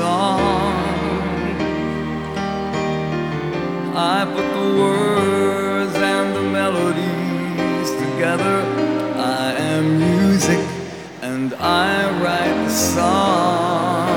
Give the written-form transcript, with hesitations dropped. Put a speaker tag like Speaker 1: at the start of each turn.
Speaker 1: song. I put the words and the melodies together. I am music and I write the song.